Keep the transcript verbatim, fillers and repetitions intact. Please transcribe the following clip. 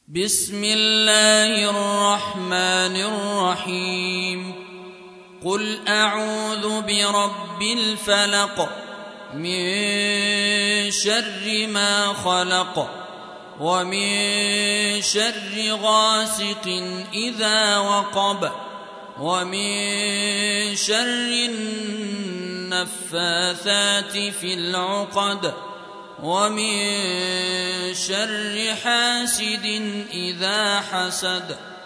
بسم الله الرحمن الرحيم قل أعوذ برب الفلق من شر ما خلق ومن شر غاسق إذا وقب ومن شر النفاثات في العقد ومن شر حاسد إذا حسد.